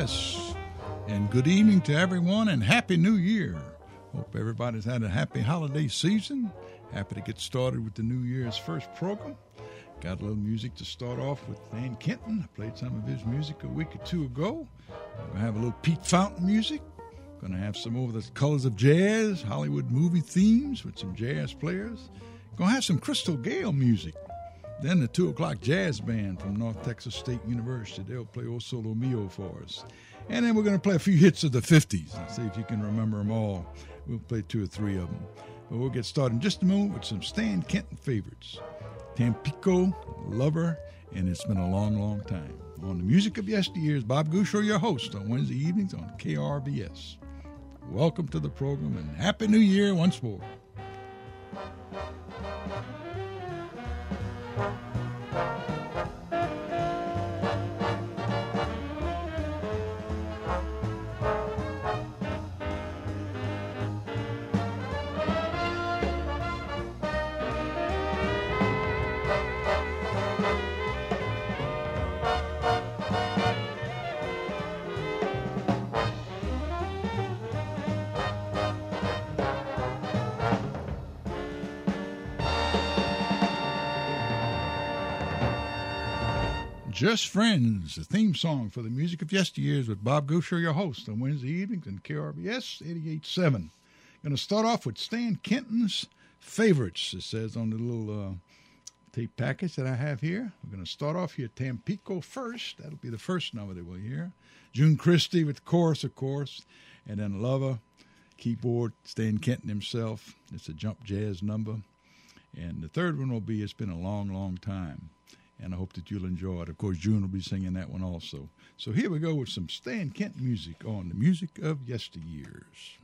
KRBS. And good evening to everyone and Happy New Year. Hope everybody's had a happy holiday season. Happy to get started with the New Year's first program. Got a little music to start off with Stan Kenton. I played some of his music a week or two ago. We're going to have a little Pete Fountain music. Going to have some over the colors of jazz, Hollywood movie themes with some jazz players. Going to have some Crystal Gale music. Then the 2 o'clock jazz band from North Texas State University. They'll play O Solo Mio for us. And then we're going to play a few hits of the 50s. Let's see if you can remember them all. We'll play 2 or 3 of them. But we'll get started in just a moment with some Stan Kenton favorites. Tampico, Lover, and It's Been a Long, Long Time. On the Music of Yesteryears, Bob Gusher, your host on Wednesday evenings on KRBS. Welcome to the program and Happy New Year once more. Just Friends, the theme song for the Music of Yesteryears with Bob Gusher, your host on Wednesday evenings on KRBS 88.7. Going to start off with Stan Kenton's favorites, it says on the little tape package that I have here. We're going to start off here, Tampico first. That'll be the first number that we'll hear. June Christie with chorus, of course. And then Lover, keyboard, Stan Kenton himself. It's a jump jazz number. And the third one will be It's Been a Long, Long Time. And I hope that you'll enjoy it. Of course, June will be singing that one also. So here we go with some Stan Kenton music on the Music of Yesteryears.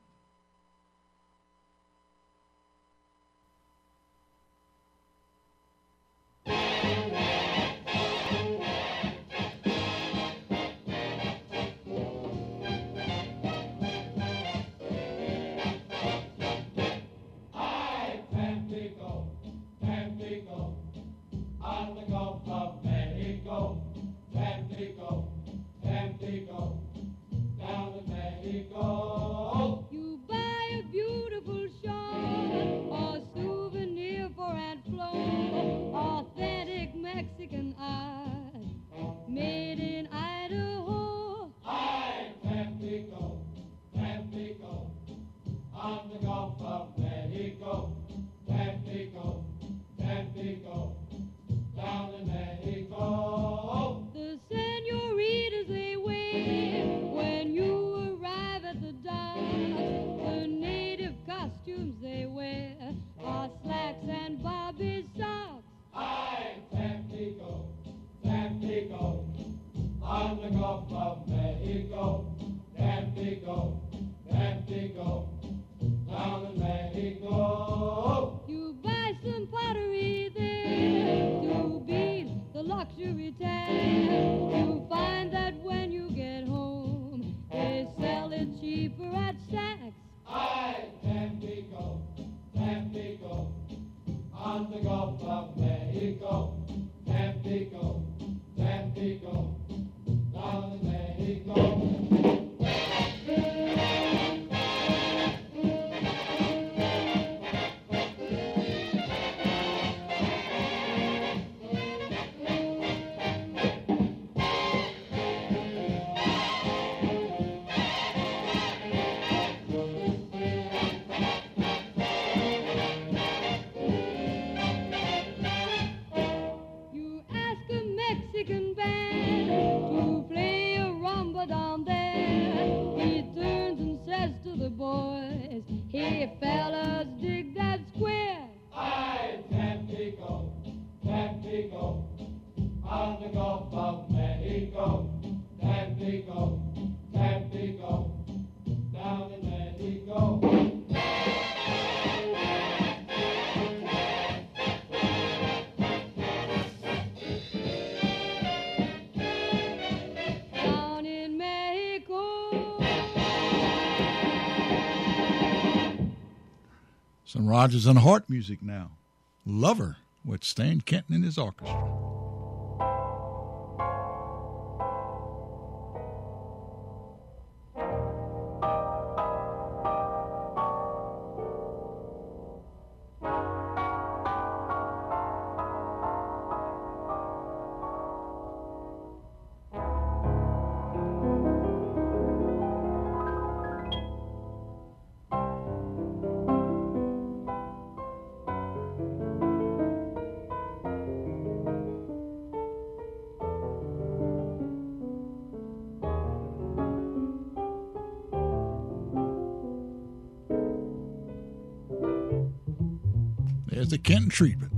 You buy a beautiful shawl or souvenir for Aunt Flo, authentic Mexican art, made in Idaho. Ay, Tampico, Tampico, on the Gulf of Mexico. Tampico, Tampico, down in Mexico. The senoritas they wear when you arrive at the dock. The native costumes they wear are slacks and bobby socks. Ay, Tampico, Tampico, on the Gulf of Mexico. Tampico, Tampico, down in Mexico. You buy some pottery there to beat the luxury tag. You find that when you get home, they sell it cheaper at Saks. Ay, Tampico, Tampico, on the Gulf of Mexico. Tampico, Tampico, down in Mexico. You ask a Mexican band to play a rumba down there. He turns and says to the boys, "Hey fellas, dig that square." Ay, Tampico, Tampico, on the Gulf of Mexico. Tampico, Tampico, down in Mexico. Down in Mexico. Some Rodgers and Hart music now. Lover with Stan Kenton and his orchestra. There's the Kenton treatment.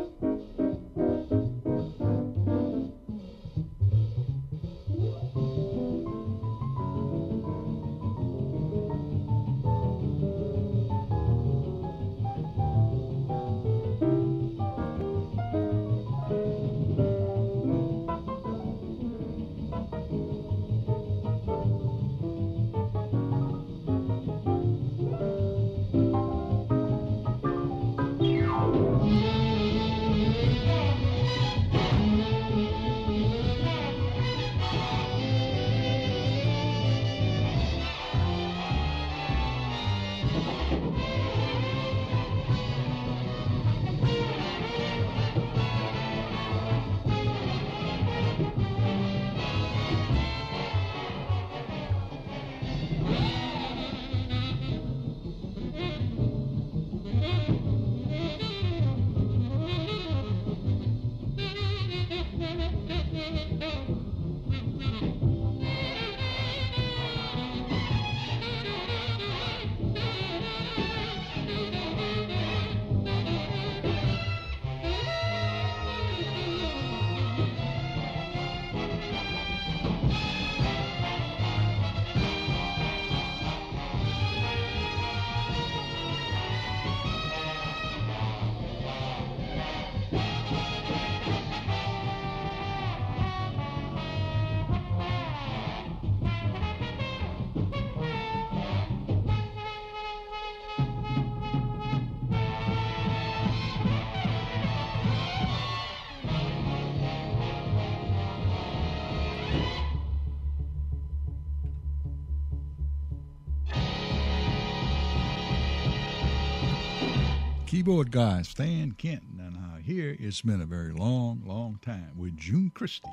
Keyboard guy Stan Kenton, and here it's been a very long, long time with June Christie.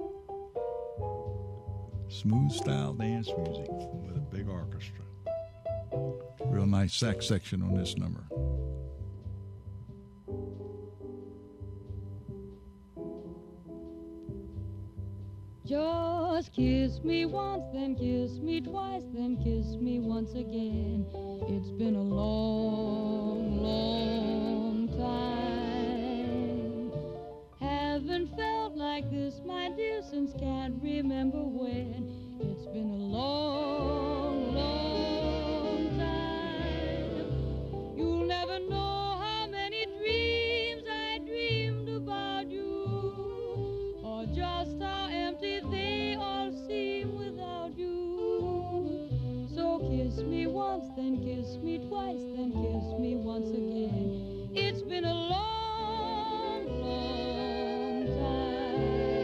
Smooth style dance music with a big orchestra. Real nice sax section on this number. Just kiss me once, then kiss me twice, then kiss me once again. It's been a long, long time. Haven't felt like this, my dear, since can't remember when. It's been a long, long time. You'll never know how many dreams I dreamed about you, or just how empty they all seem without you. So kiss me once, then kiss me twice, then kiss me once again. It's been a long, long time.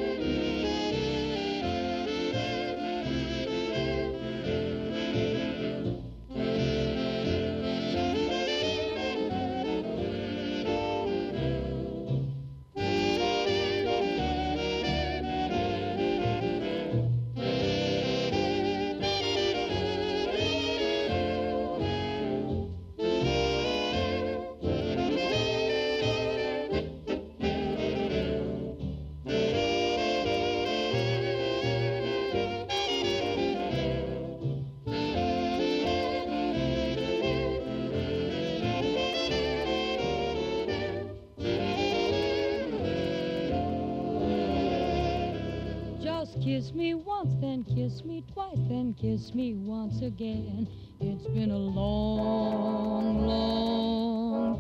Kiss me once, then kiss me twice, then kiss me once again. It's been a long, long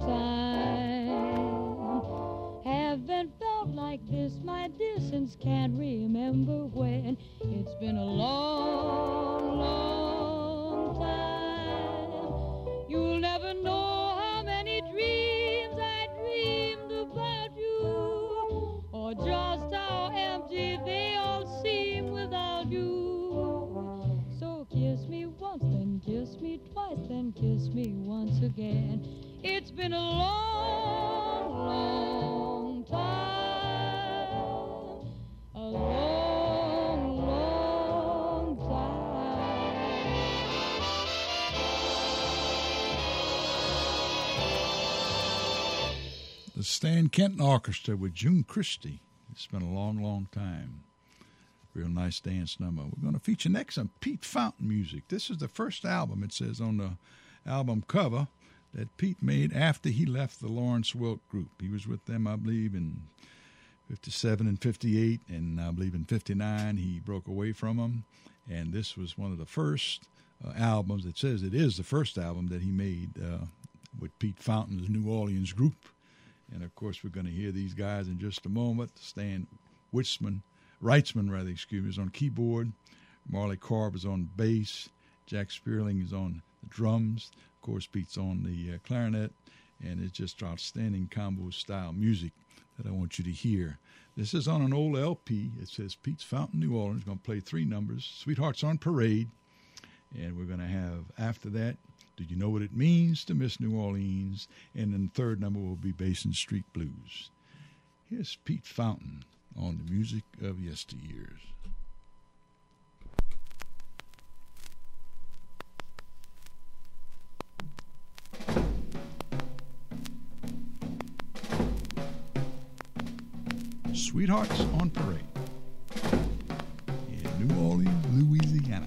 time. Haven't felt like this, my dear, since can't remember when. It's been a long, long time. You'll never know how many dreams I dreamed about you, or just how empty they all seem without you. So kiss me once, then kiss me twice, then kiss me once again. It's been a long, long time. A long, long time. The Stan Kenton Orchestra with June Christie. It's been a long, long time. Real nice dance number. We're going to feature next some Pete Fountain music. This is the first album, it says on the album cover, that Pete made after he left the Lawrence Welk Group. He was with them, I believe, in 57 and 58, and I believe in 59 he broke away from them. And this was one of the first albums. It says it is the first album that he made with Pete Fountain's New Orleans Group. And, of course, we're going to hear these guys in just a moment. Stan Wreitzman is on keyboard. Marley Corb is on bass. Jack Spearling is on the drums. Of course, Pete's on the clarinet. And it's just outstanding combo-style music that I want you to hear. This is on an old LP. It says Pete's Fountain, New Orleans. Going to play 3 numbers. Sweethearts on Parade. And we're going to have, after that, Do You Know What It Means to Miss New Orleans? And then the third number will be Basin Street Blues. Here's Pete Fountain on the music of yesteryears. Sweethearts on Parade in New Orleans, Louisiana.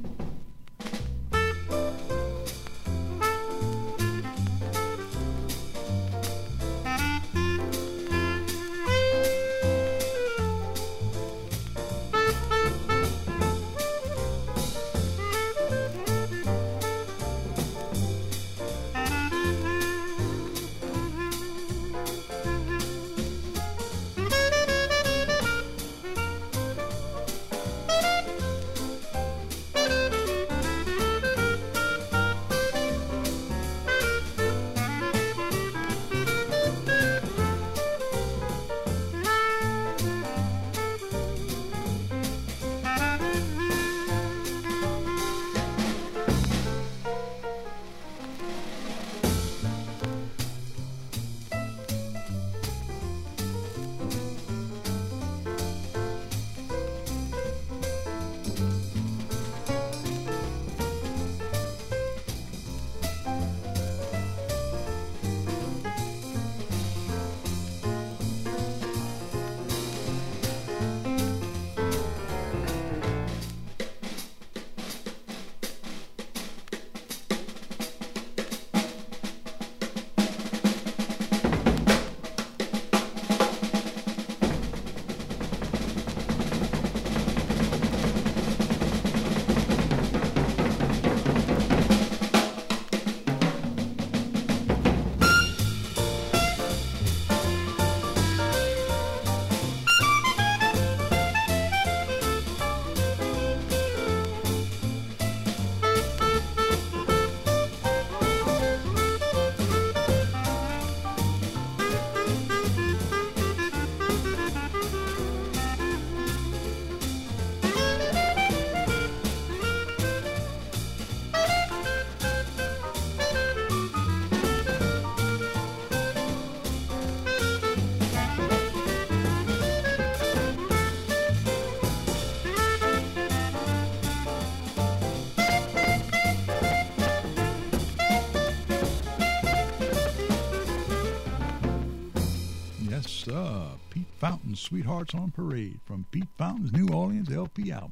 Pete Fountain's Sweethearts on Parade from Pete Fountain's New Orleans LP album.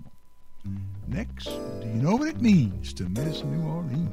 Next, Do You Know What It Means to Miss New Orleans?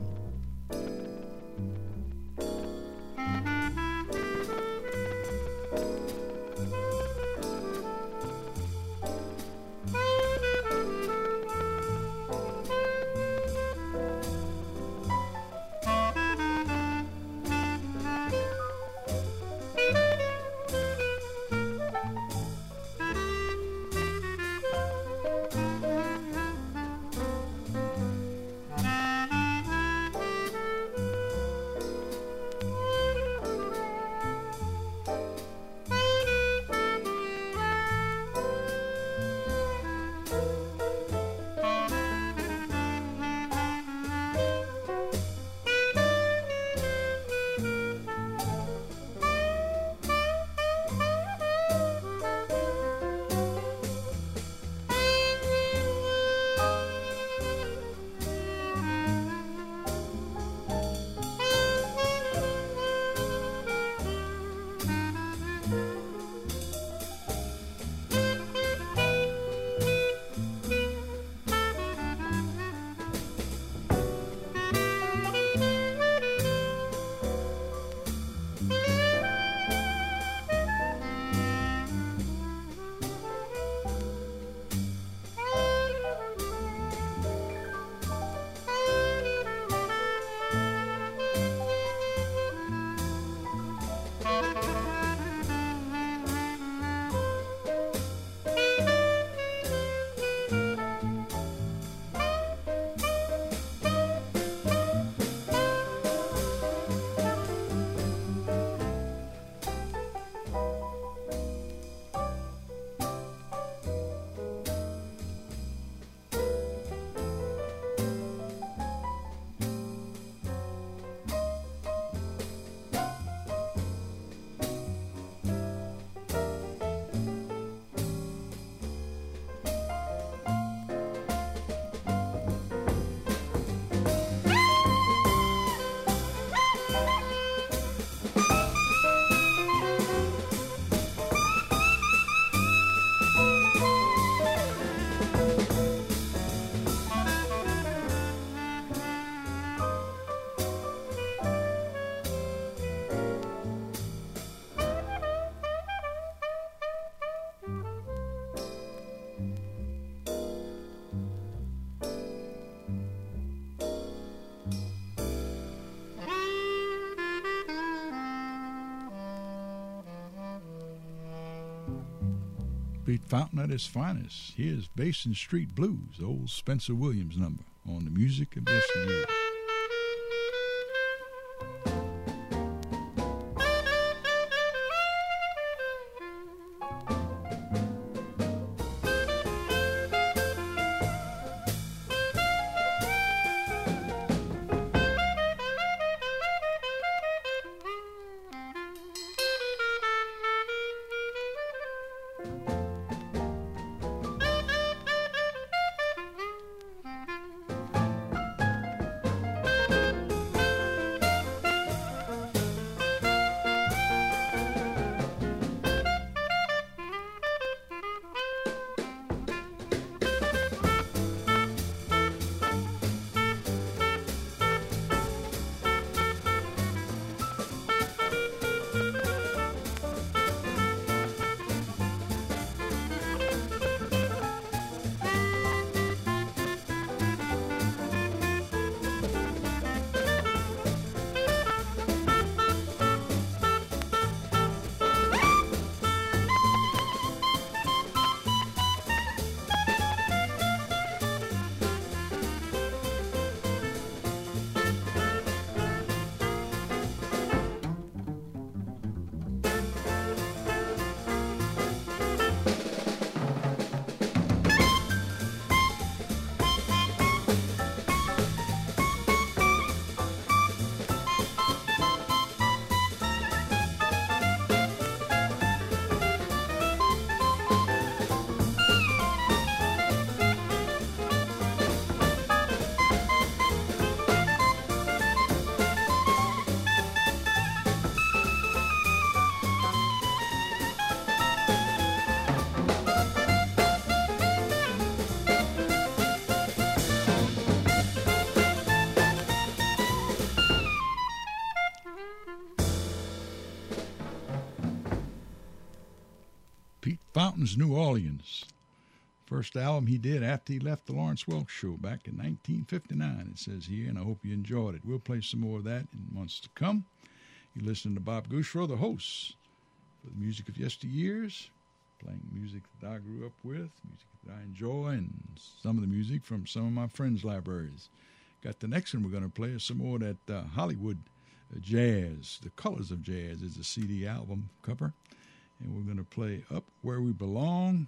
Pete Fountain at his finest. Here's Basin Street Blues, old Spencer Williams number on the music of yesteryear. Fountain's New Orleans. First album he did after he left the Lawrence Welk Show back in 1959, it says here, and I hope you enjoyed it. We'll play some more of that in months to come. You're listening to Bob Gooshrow, the host for the music of yesteryears, playing music that I grew up with, music that I enjoy, and some of the music from some of my friends' libraries. Got the next one we're going to play is some more of that Hollywood jazz. The Colors of Jazz is the CD album cover. And we're going to play Up Where We Belong.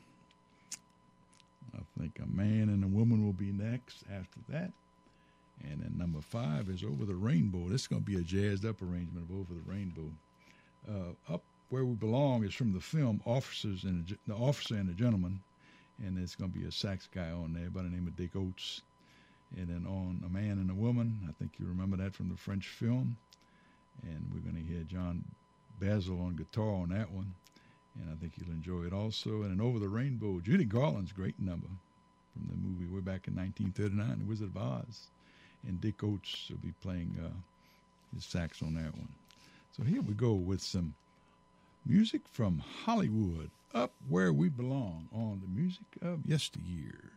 I think A Man and a Woman will be next after that. And then number 5 is Over the Rainbow. This is going to be a jazzed up arrangement of Over the Rainbow. Up Where We Belong is from the film The Officer and the Gentleman. And there's going to be a sax guy on there by the name of Dick Oates. And then on A Man and a Woman, I think you remember that from the French film. And we're going to hear John Basil on guitar on that one. And I think you'll enjoy it also. And then Over the Rainbow, Judy Garland's great number from the movie way back in 1939, The Wizard of Oz. And Dick Oates will be playing his sax on that one. So here we go with some music from Hollywood, Up Where We Belong on the music of yesteryears.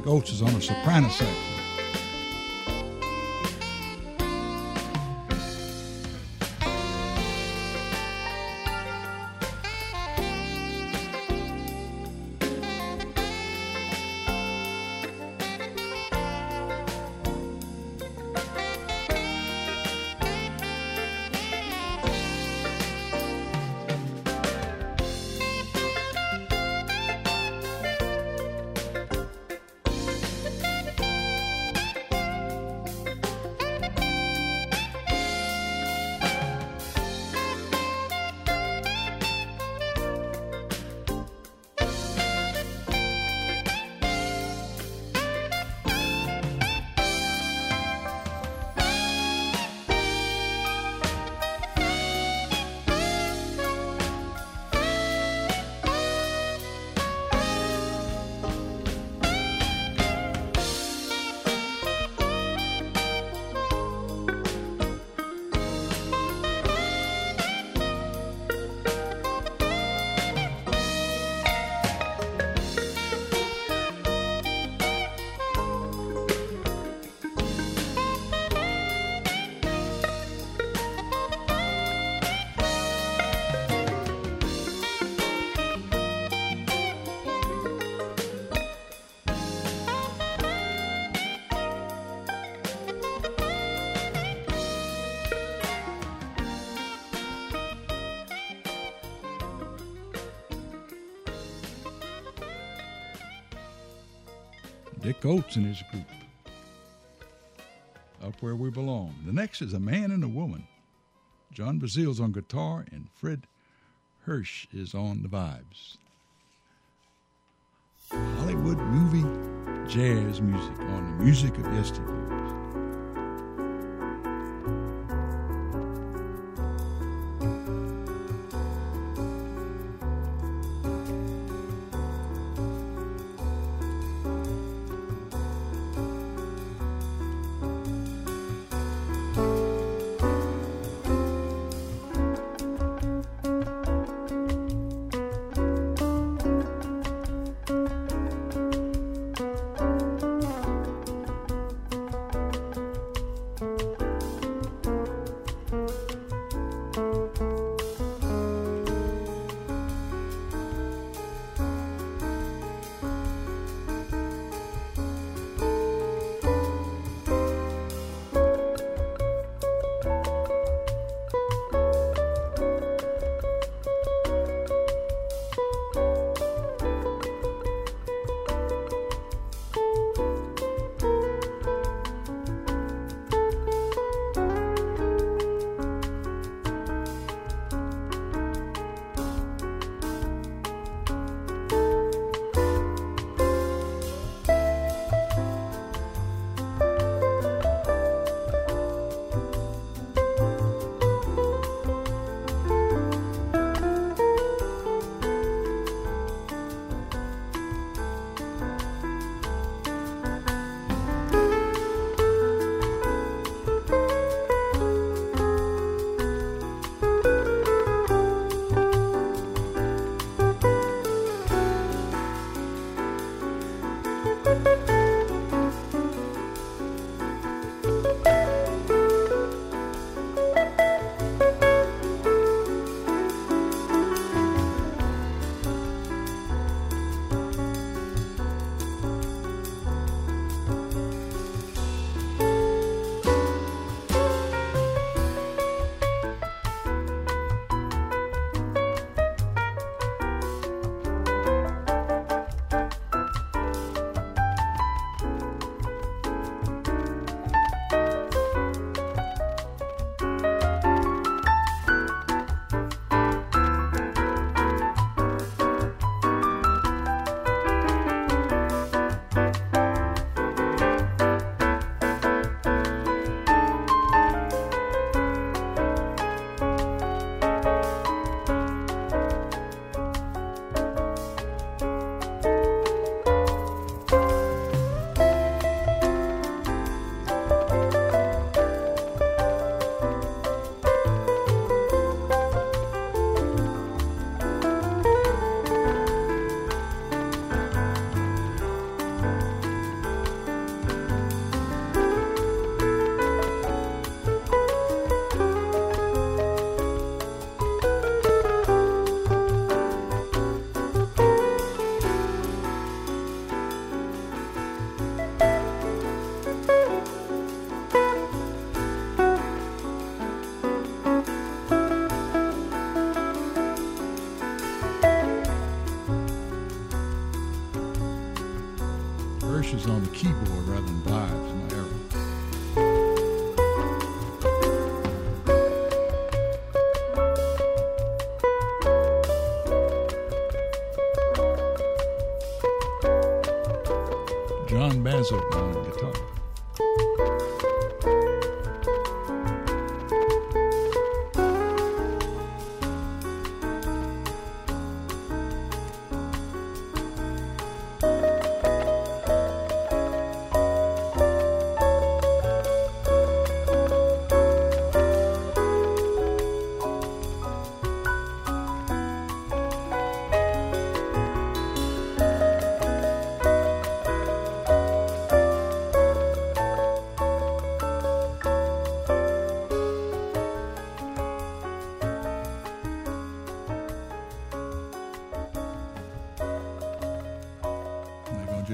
Dick Oates is on a soprano sax. Dick Oates and his group, Up Where We Belong. The next is A Man and a Woman. John Brazil's on guitar and Fred Hirsch is on the vibes. Hollywood movie jazz music on the music of yesteryear.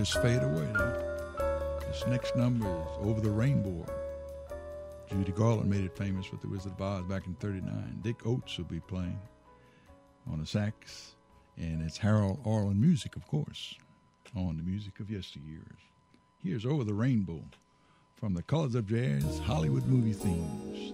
just fade away. This next number is Over the Rainbow. Judy Garland made it famous with the Wizard of Oz back in '39. Dick Oates will be playing on the sax, and it's Harold Arlen music, of course, on the music of yesteryears. Here's Over the Rainbow from the Colors of Jazz Hollywood movie themes.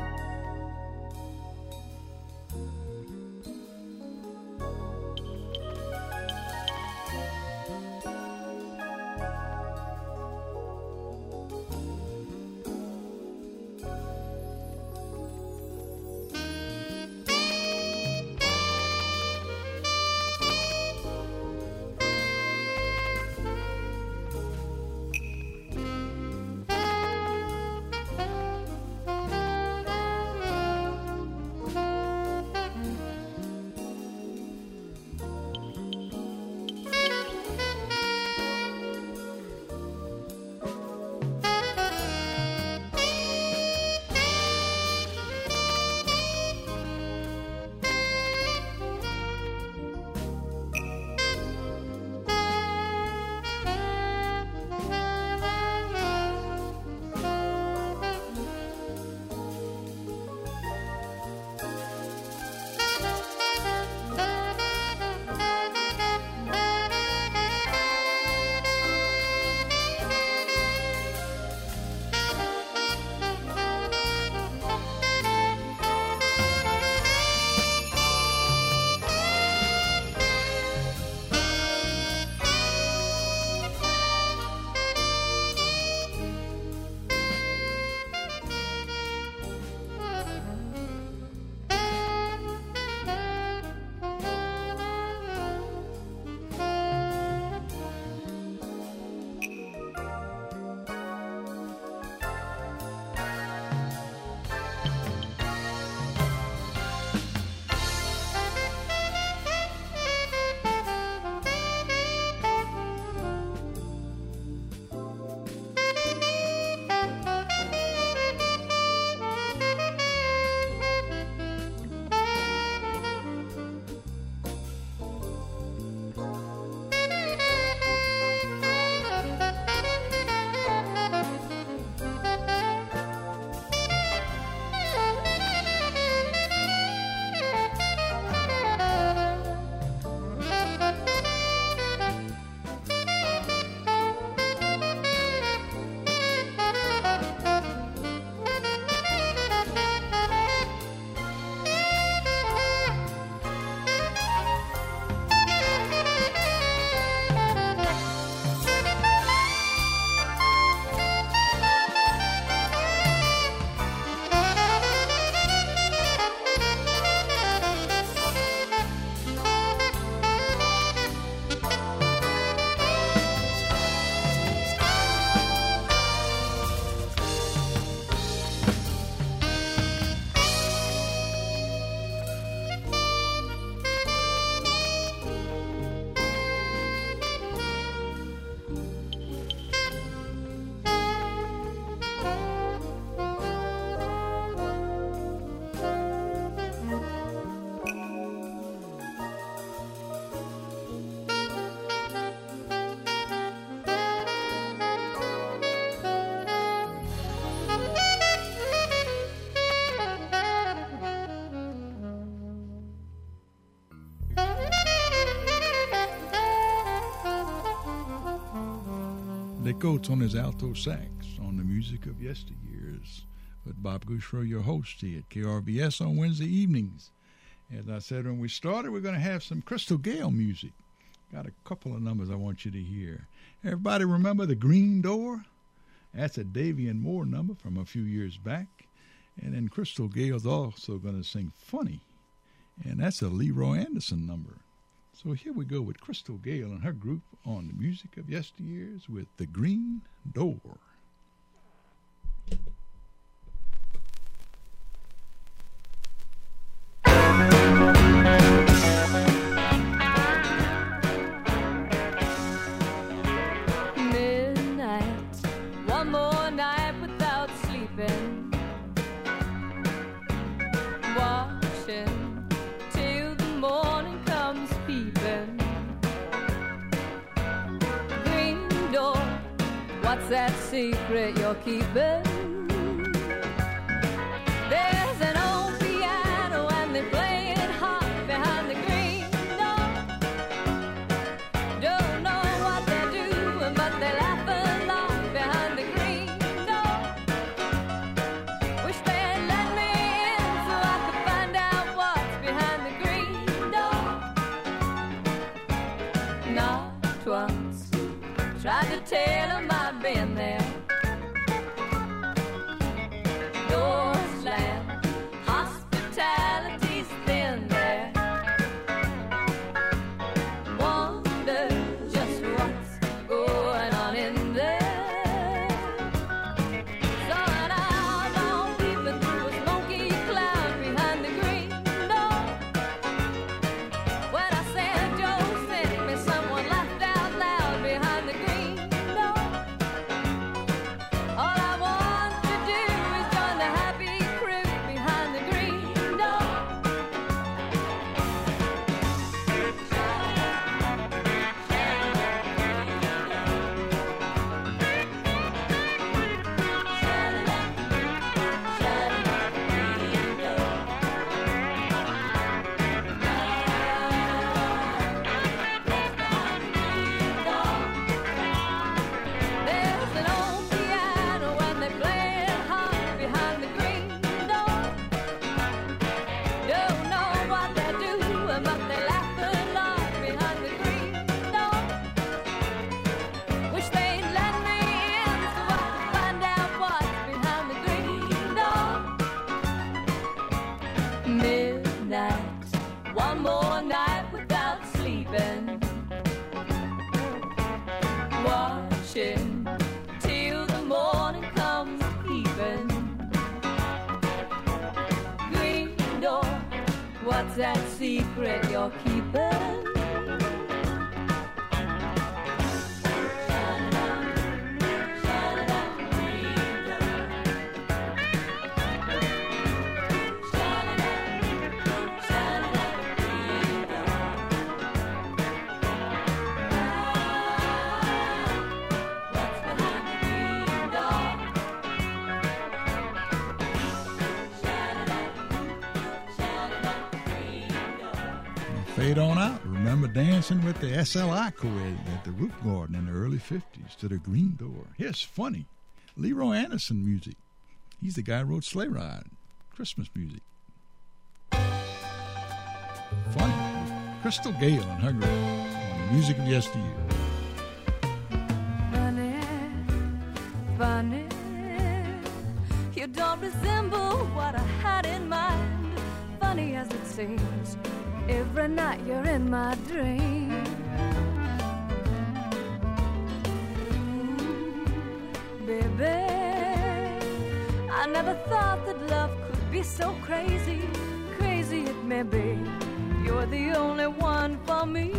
Dick Oates on his alto sax on the music of yesteryears with Bob Gushrow, your host here at KRBS on Wednesday evenings. As I said when we started, we're going to have some Crystal Gayle music. Got a couple of numbers I want you to hear. Everybody remember The Green Door? That's a Davian Moore number from a few years back. And then Crystal Gayle's also going to sing Funny. And that's a Leroy Anderson number. So here we go with Crystal Gayle and her group on the music of yesteryears with The Green Door. Midnight, one more night without sleeping, watching till the morning comes peeping. Green that secret you're keeping? There's an old piano and they play it hot behind the green door. Don't know what they're doing, but they laugh a lot behind the green door. Wish they'd let me in so I could find out what's behind the green door. Not once tried to tell them I'd been there. Doors slammed, hospitality's thin there. Wonder just what's going on in there. Saw an eyeball peeping through a smoky cloud behind the green door. When I said Joe sent me, someone laughed out loud behind the green door. All I want to do is join the happy crew behind the green door. There's an old piano and they play it hot behind the green door. Don't know what they're doing, but they laugh a lot behind the green door. Wish they'd let me in so I could find out what's behind the green door. Midnight, one more night without sleeping. Watching till the morning comes peeping. Green door, what's that secret you're keeping? Fade on out. Remember dancing with the SLI Quid at the Roof Garden in the early 50s to the Green Door. Here's Funny. Leroy Anderson music. He's the guy who wrote Sleigh Ride, Christmas music. Funny. Crystal Gale and her group on the Music of Yesteryear. Funny, funny, you don't resemble what I had in mind. Funny as it seems, every night you're in my dream. Baby, I never thought that love could be so crazy. Crazy it may be, you're the only one for me.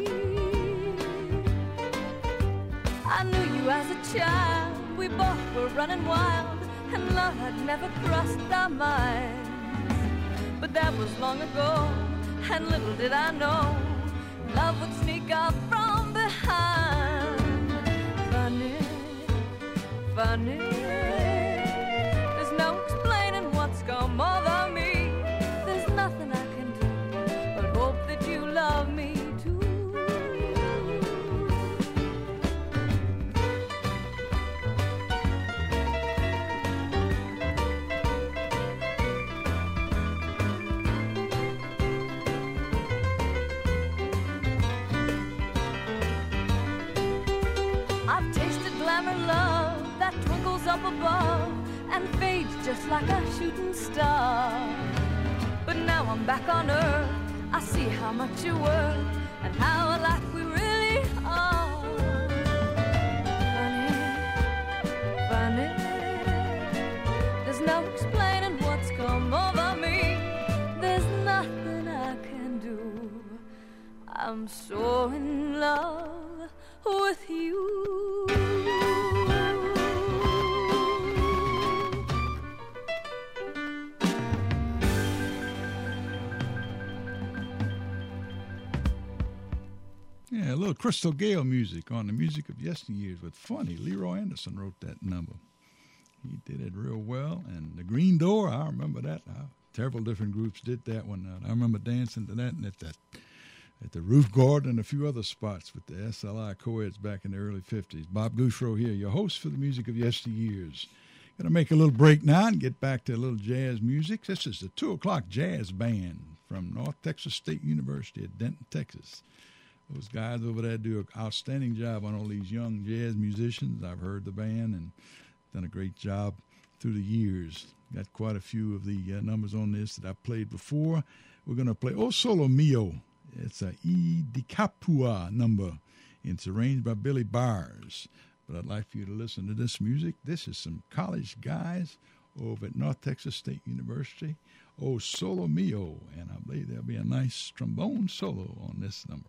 I knew you as a child, we both were running wild, and love had never crossed our minds. But that was long ago, and little did I know, love would sneak up from behind. Funny, funny, there's no explaining what's come over me. There's nothing I can do but hope that you love me too. I've tasted glamour love that twinkles up above and fades just like a shooting star. But now I'm back on earth, I see how much you're worth and how alike we really are. Funny, funny, there's no explaining what's come over me. There's nothing I can do, I'm so in love with you. Yeah, a little Crystal Gale music on the music of yesteryears with Funny. Leroy Anderson wrote that number. He did it real well. And the Green Door, I remember that. Several different groups did that one. I remember dancing to that and at the Roof Garden and a few other spots with the SLI co-eds back in the early 50s. Bob Gooshrow here, your host for the music of yesteryears. Going to make a little break now and get back to a little jazz music. This is the 2 o'clock jazz band from North Texas State University at Denton, Texas. Those guys over there do an outstanding job on all these young jazz musicians. I've heard the band and done a great job through the years. Got quite a few of the numbers on this that I've played before. We're going to play O Solo Mio. It's a E di Capua number. It's arranged by Billy Byers. But I'd like for you to listen to this music. This is some college guys over at North Texas State University. O Solo Mio. And I believe there'll be a nice trombone solo on this number.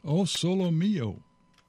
O Solo Mio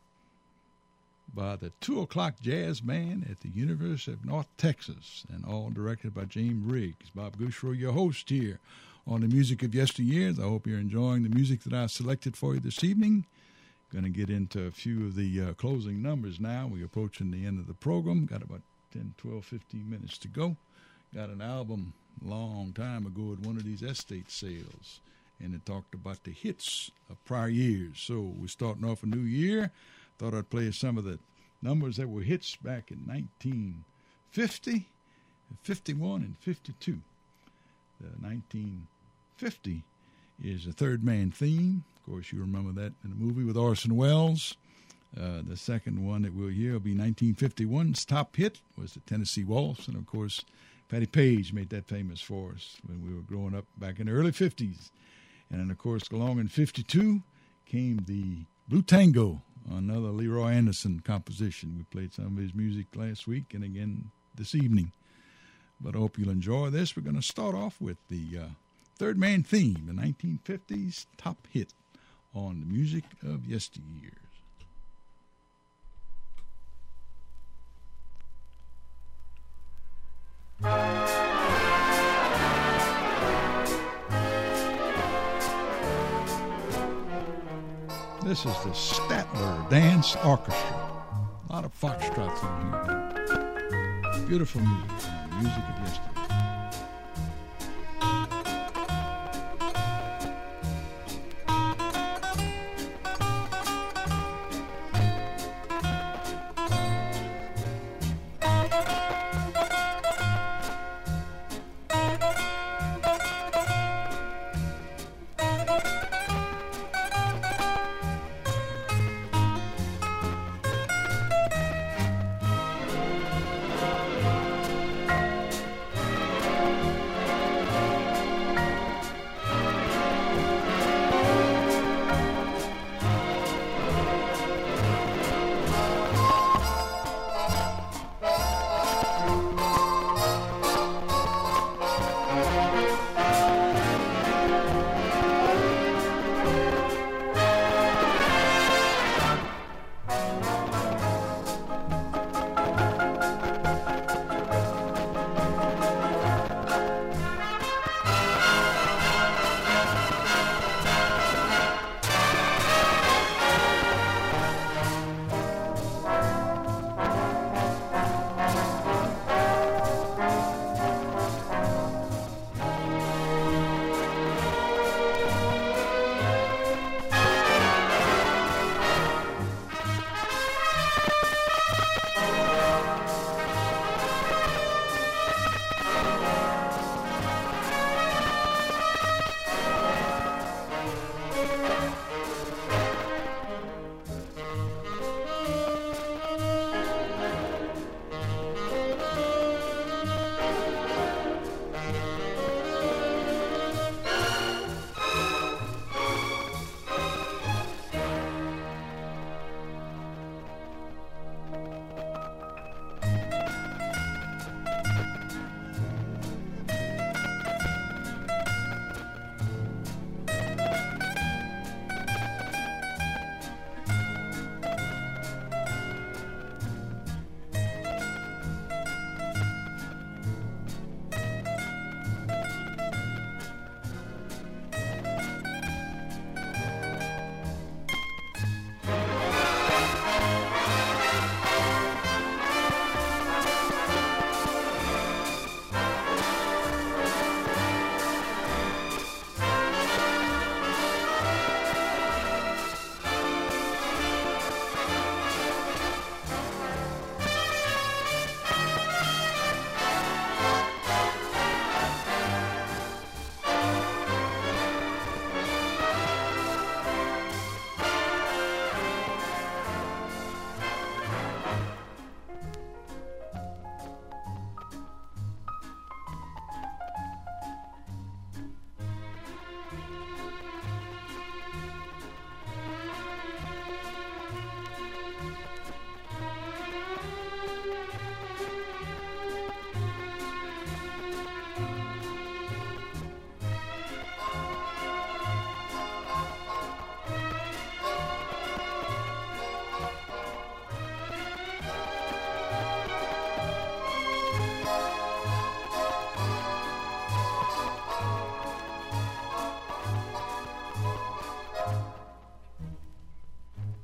by the 2 O'Clock Jazz Band at the University of North Texas, and all directed by James Riggs. Bob Gushrow, your host here on the Music of Yesteryears. I hope you're enjoying the music that I selected for you this evening. Going to get into a few of the closing numbers now. We're approaching the end of the program. Got about 10, 12, 15 minutes to go. Got an album a long time ago at one of these estate sales, and it talked about the hits of prior years. So we're starting off a new year. Thought I'd play some of the numbers that were hits back in 1950, 51, and 52. The 1950 is a Third Man theme. Of course, you remember that in the movie with Orson Welles. The second one that we'll hear will be 1951's top hit was the Tennessee Waltz. And, of course, Patti Page made that famous for us when we were growing up back in the early 50s. And then, of course, along in 52 came the Blue Tango, another Leroy Anderson composition. We played some of his music last week and again this evening. But I hope you'll enjoy this. We're going to start off with the Third Man theme, the 1950s top hit on the Music of Yesteryears. This is the Statler Dance Orchestra. A lot of foxtrots in here. Beautiful music, the music of yesterday.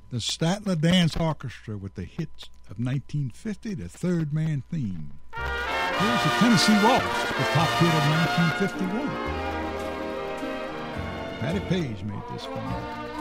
the Statler Dance Orchestra with the hits of 1950, the Third Man theme. Here's the Tennessee Waltz, the top hit of 1951. Patty Page made this film.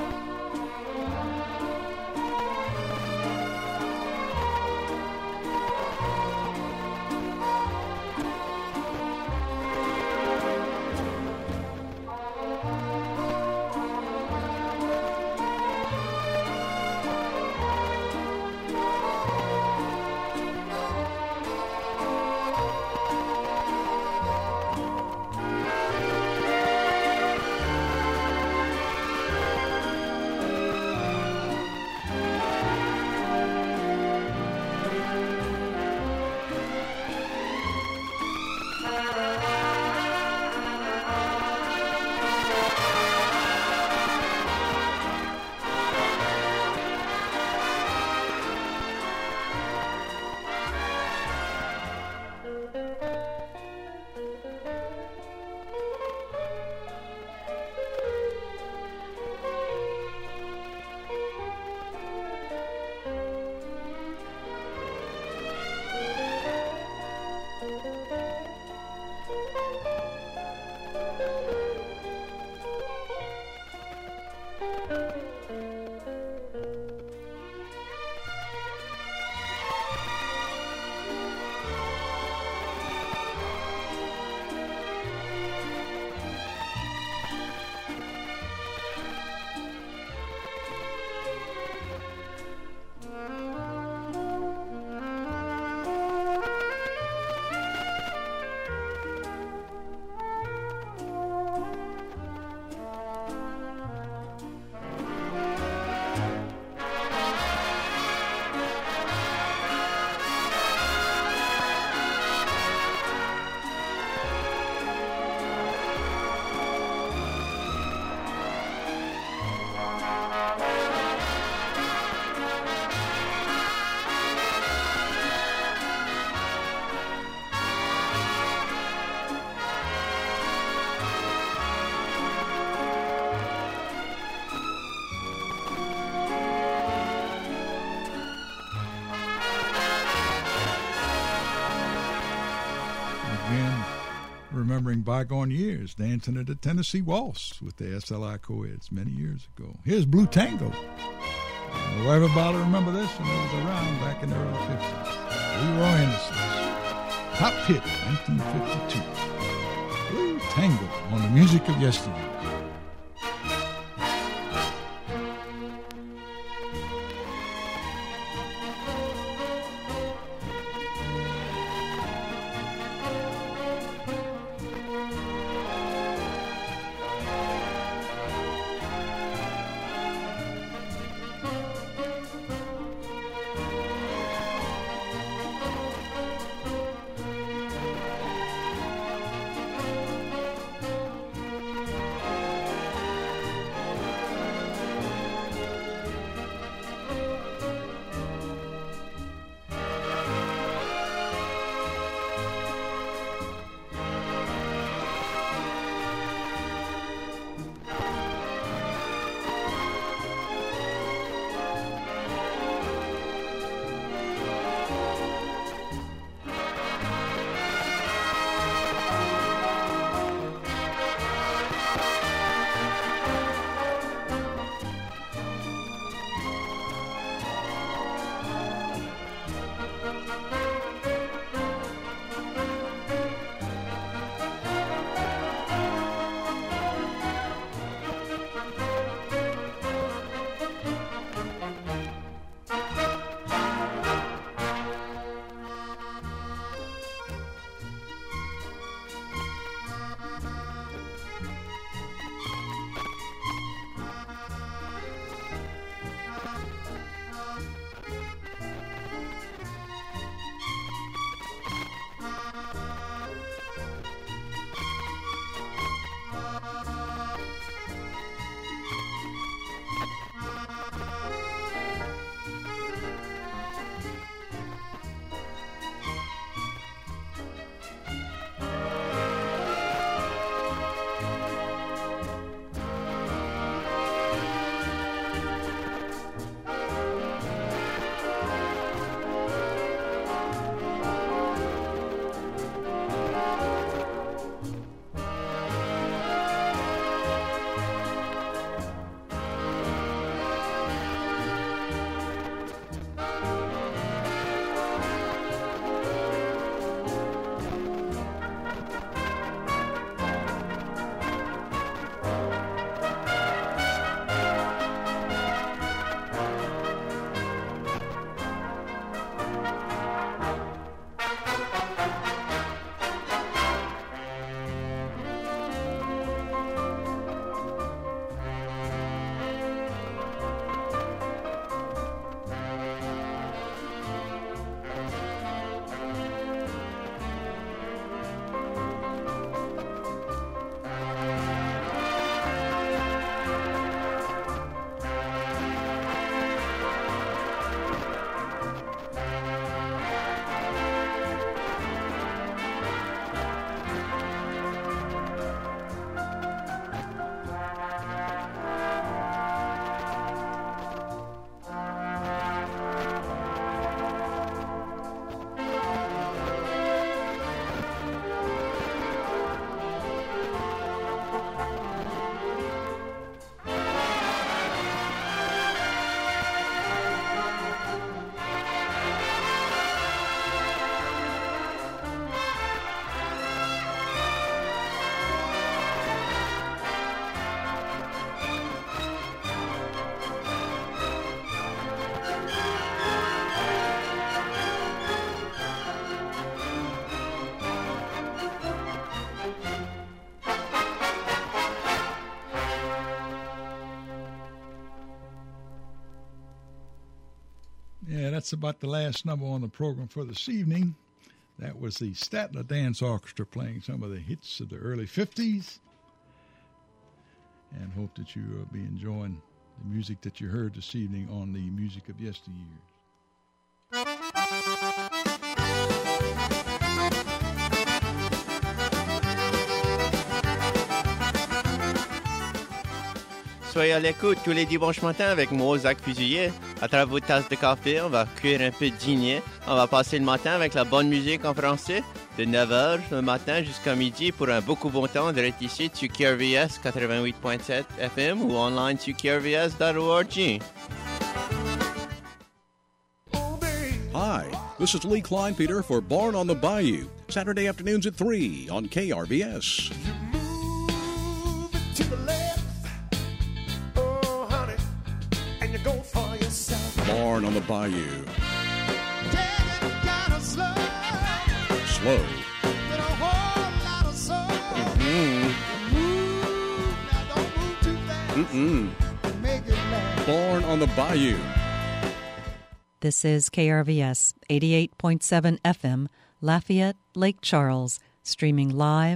Remembering bygone years, dancing at the Tennessee Waltz with the SLI Co-Eds many years ago. Here's Blue Tango. Will everybody remember this when it was around back in the early 50s? Leroy Anderson's top hit, 1952. Blue Tango on the music of yesterday. that's about the last number on the program for this evening. That was the Statler Dance Orchestra playing some of the hits of the early 50s. And hope that you will be enjoying the music that you heard this evening on the Music of Yesteryears. Soyez à l'écoute tous les dimanches matins avec moi, Zach Fusilier. À travers vos tasses de café, on va cuire un peu de dîner. On va passer le matin avec la bonne musique en français, de 9h le matin jusqu'à midi pour un beaucoup bon temps de rester ici sur KRVS 88.7 FM ou online sur krvs.org. Hi, this is Lee Kleinpeter for Born on the Bayou, Saturday afternoons at 3 on KRVS. Born on the Bayou. Slow. Born on the Bayou. This is KRVS 88.7 FM, Lafayette, Lake Charles, streaming live